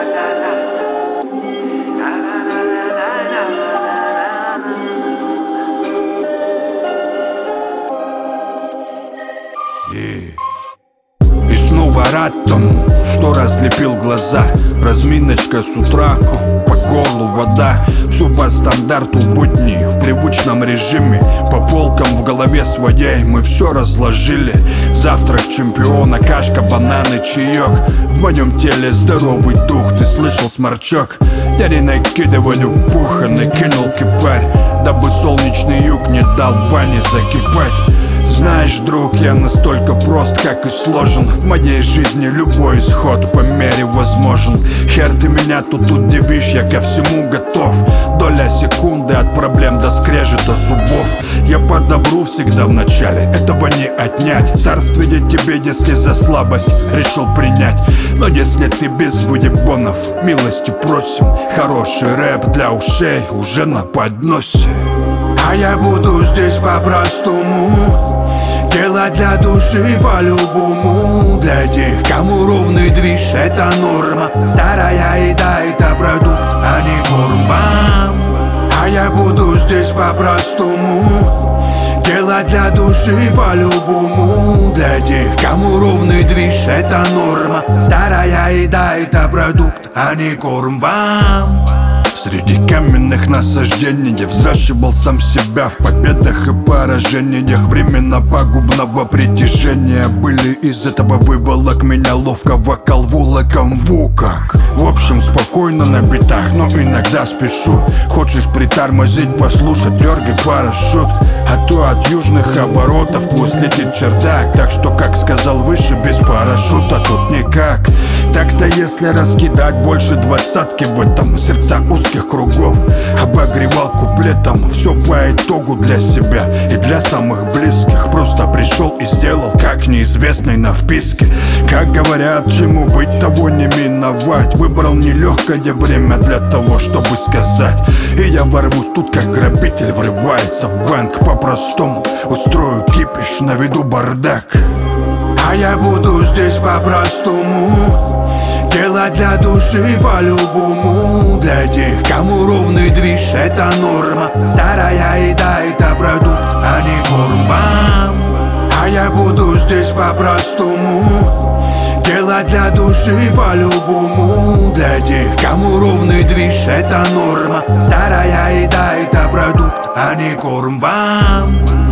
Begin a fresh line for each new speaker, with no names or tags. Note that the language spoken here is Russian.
И снова рад тому, что разлепил глаза. Разминочка с утра, по горлу вода. Все по стандарту будни, в привычном режиме. По полкам в голове своей мы все разложили. Завтрак чемпиона, кашка, бананы, чаек. В моем теле здоровый дух, ты слышал, сморчок? Я не накидываю пуха, накинул кипарь, дабы солнечный юг не дал бани закипать. Знаешь, друг, я настолько прост, как и сложен. В моей жизни любой исход по мере возможен. Хер ты меня тут удивишь, я ко всему готов. Доля секунды от проблем до скрежета зубов. Я по добру всегда в начале, этого не отнять. Царствие тебе, если за слабость решил принять. Но если ты без выебонов, милости просим. Хороший рэп для ушей уже на подносе. А я буду здесь по-простому делать для души по-любому. Для тех, кому ровный движ — это норма. Старая еда — это продукт, а не корм вам. А я буду здесь по-простому делать для души по-любому. Для тех, кому ровный движ — это норма. Старая еда — это продукт, а не корм вам. Среди каменных насаждений я взращивал сам себя. В победах и поражениях временно пагубного притяжения были из этого выволок меня ловкого колвула камвука. В общем, спокойно на битах, но иногда спешу. Хочешь притормозить, послушать, дергай парашют. А то от южных оборотов твой слетит чердак. Так что, как сказал выше, без парашюта тут никак. Так-то если раскидать больше двадцатки в этом, сердца узких кругов обогревал куплетом. Все по итогу для себя и для самых близких. Просто пришел и сделал, как неизвестный на вписке. Как говорят, чему быть, того не миновать. Выбрал нелегкое время для того, чтобы сказать. И я ворвусь тут, как грабитель врывается в банк. По-простому устрою кипиш, наведу бардак. А я буду здесь по-простому делать для души по-любому. Для тех, кому ровный движ — это норма. Старая еда — это продукт, а не корм вам. А я буду здесь по-простому делать для души по-любому. Для тех, кому ровный движ — это норма. Старая еда — это продукт, а не корм вам.